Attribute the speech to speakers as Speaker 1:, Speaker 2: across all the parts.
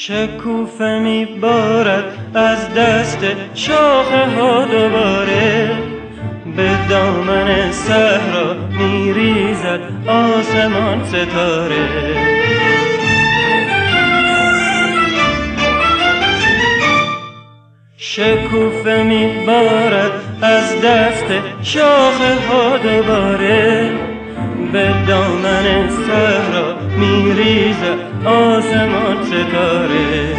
Speaker 1: شکوفه میبارد از دست شاخه ها دوباره، به دامن صحرا میریزد آسمان ستاره. شکوفه میبارد از دست شاخه ها دوباره، به دامن صحرا میریزد آسمان ستاره.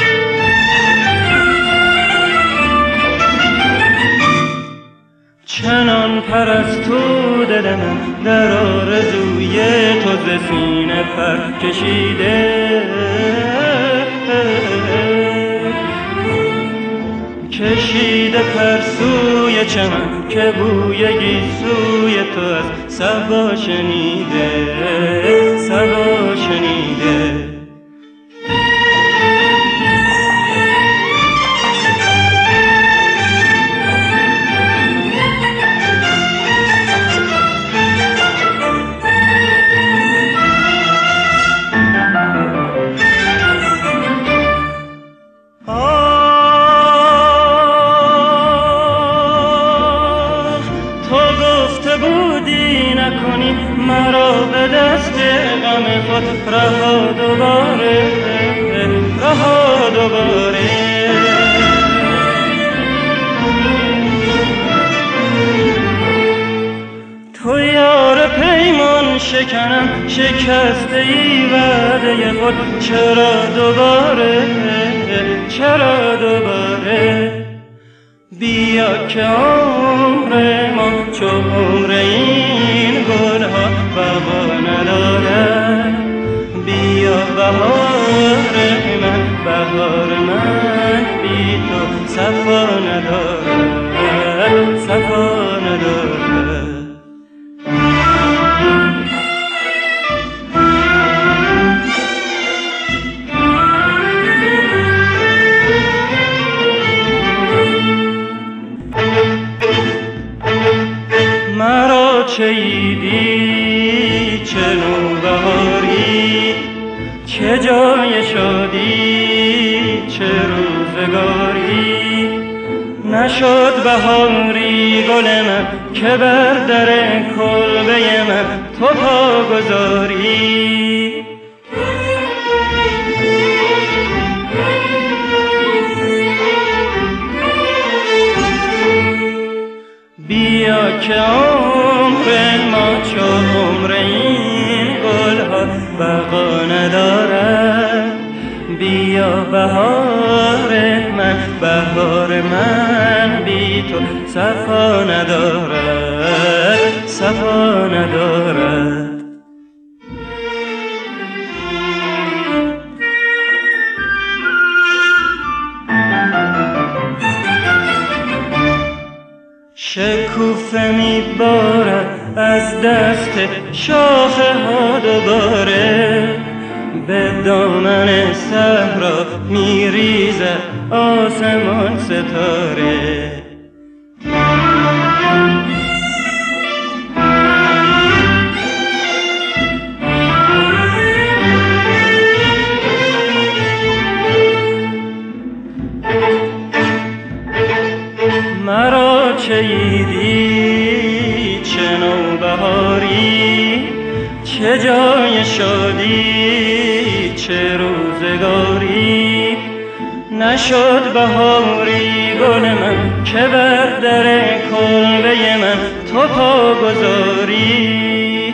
Speaker 1: چنان پرستو دل من در آرزوی تو ز سینه پر کشیده، کشیده پر سوی چمن که بوی گیسوی تو از صبا شنیده، صبا شنیده. مرا به دست غم خود رها دوباره، رها دوباره. تو یار پیمان شکنم شکسته ای وعده خود، چرا دوباره، چرا دوباره؟ بیا که عمر ما چو عمر این گلها بقا ندارد. بیا بهار من، بهار من بی تو صفا ندارد، صفا ندارد. مرا چه عیدی چه نوبهاری، چه جای شادی چه روزگاری. نشد بهاری گل من که بر در کلبه من تو پا گذاری. بیا که عمر ما چو عمر این گلها بقا ندارد. بیا بهار من، بهار من بی تو صفا ندارد، صفا ندارد. شکوفه میبارد از دست شاخه ها دوباره، به دامن صحرا میریزد آسمان ستاره. مرا چه عیدی چه نوبهاری، چه جای شادی چه روزگاری. نشد بهاری گل من که بر در کلبه من تو پا گذاری.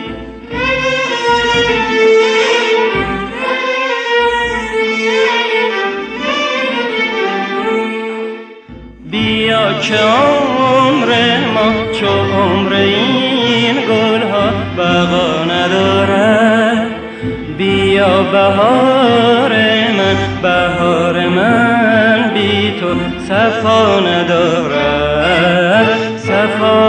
Speaker 1: بیا که عمر ما چو عمر این گلها بقا ندارد. بیا بهار من، بهار من بی تو صفا ندارد، صفا